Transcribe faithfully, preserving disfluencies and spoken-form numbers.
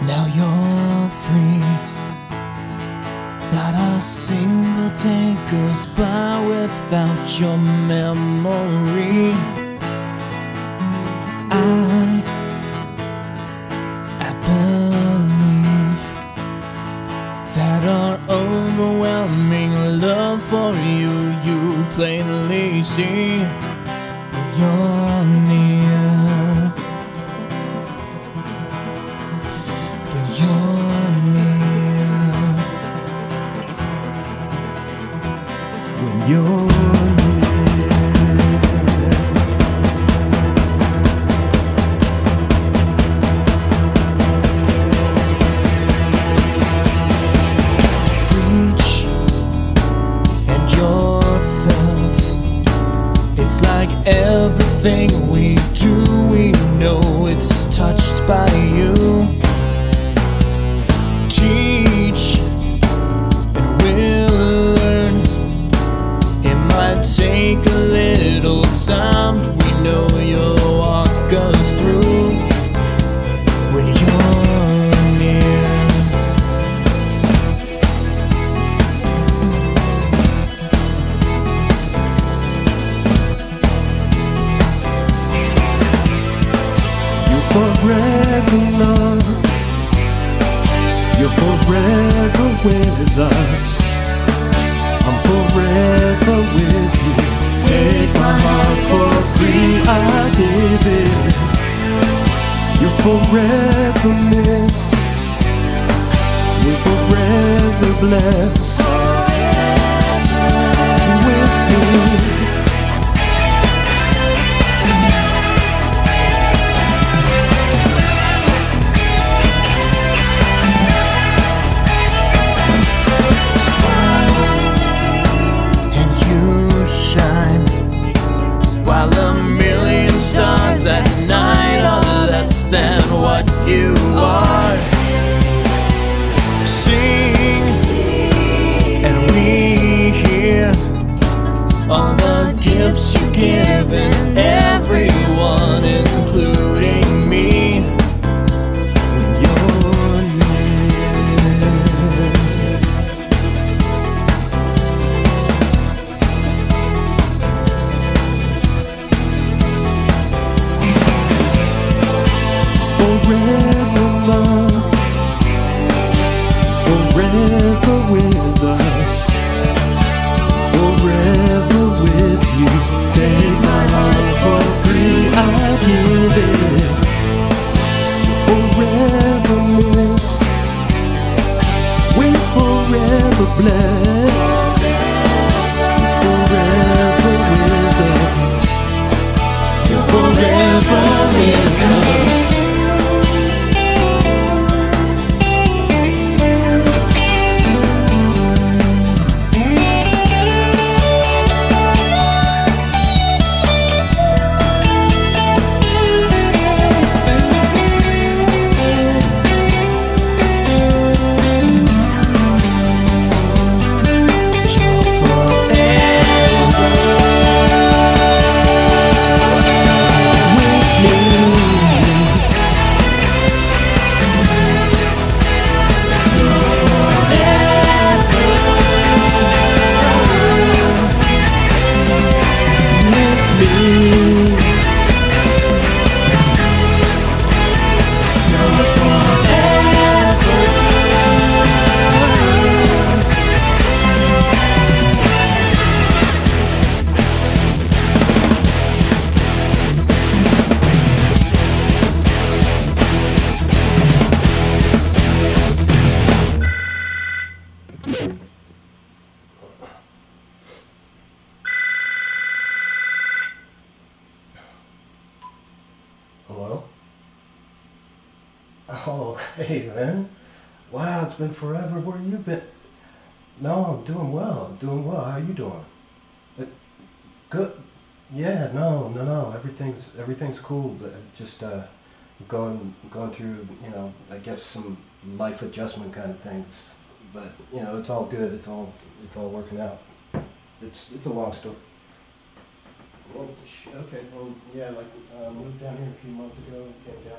Now you're free. Not a single day goes by without your memory. I, I believe that our overwhelming love for you, you plainly see when you're near. When you're near. When you're everything we do, we know it's touched by you. Teach and we'll learn. It might take a little time, but we know you'll walk us through when you're near. Forever love, you're forever with us. I'm forever with you. Take my heart for free, I give it. You're forever missed, we're forever blessed. Forever with me. While a million stars at night are less than what you are. Sing, Sing. And we hear all the gifts you've given everyone, including me. When you're near. Forever loved, forever with us, forever with you. Take my heart for free, I give it. Forever missed, we're forever blessed. Forever with us, you're forever with us. Hello? Oh, hey, man. Wow, it's been forever. Where you been? No, I'm doing well. I'm doing well. How you doing? Uh, good. Yeah, no, no, no. Everything's everything's cool. Uh, Just uh, going going through, you know, I guess some life adjustment kind of things. But you know, it's all good. It's all it's all working out. It's it's a long story. Well, sh- okay. Well, yeah, like uh, moved down here a few months ago. Came down.